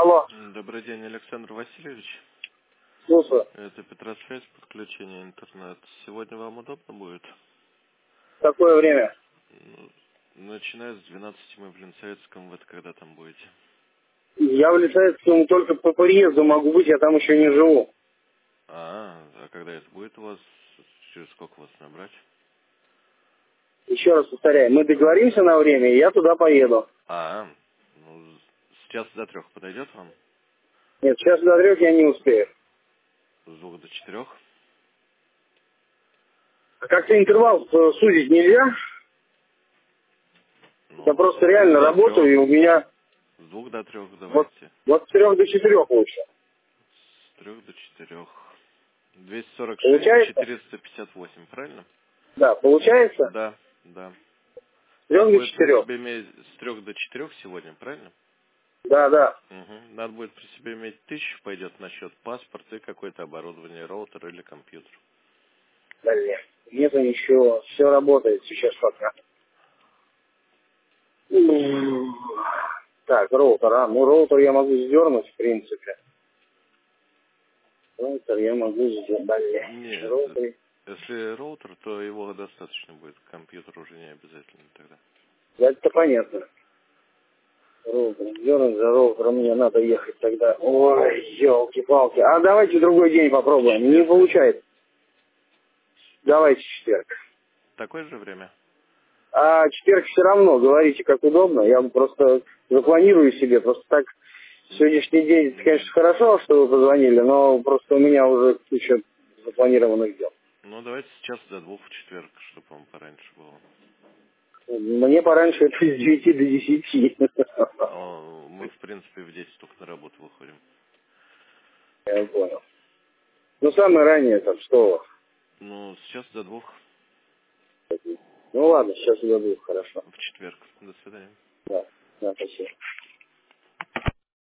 Алло. Добрый день, Александр Васильевич. Слушаю. Это Петросвязь, подключение интернет. Сегодня вам удобно будет? Какое время? Начиная с 12 мы в Ленсоветском, вы когда там будете? Я в Лисаевском только по приезду могу быть, я там еще не живу. А когда это будет у вас? Через сколько вас набрать? Еще раз повторяю, мы договоримся на время, и я туда поеду. Ну, с часа до 3 подойдет вам? Нет, сейчас до 3 я не успею. С 2 до 4? А как-то интервал сузить нельзя? Я просто С 2 реально до работаю, 3. и у меня С 2 до 3 вот давайте. с 3 до 4 лучше. С 3 до 4. 246, Получается? 458, правильно? Да, получается? Да, да. С 3 Надо до будет при 4. себе иметь с 3 до 4 сегодня, правильно? Да, да. Угу. Надо будет при себе иметь 1000, пойдет на счет паспорт и какое-то оборудование, роутер или компьютер. Блин, нету ничего, все работает сейчас пока. Так, роутер, ну роутер я могу сдернуть, в принципе. Роутер я могу сдернуть. Блин, Нет, роутер. если роутер, то его достаточно будет, компьютер уже не обязательно тогда. Да, это понятно. Роутер сдернуть, за роутером мне надо ехать тогда. Ой, елки-палки. А давайте в другой день попробуем. Не Четверг. получается. Давайте четверг. Такое же время? А четверг все равно, говорите, как удобно. Я просто запланирую себе, просто так. Сегодняшний день, это, конечно, хорошо, что вы позвонили, но просто у меня уже куча запланированных дел. Ну, давайте сейчас до 2 в четверг, чтобы вам пораньше было. Мне пораньше это с 9 до 10. Мы, в принципе, в 10 только на работу выходим. Я понял. Ну, самое раннее там, что? Ну, сейчас до 2 Ну, ладно, сейчас я буду, хорошо. в четверг. До свидания. Да, да, спасибо.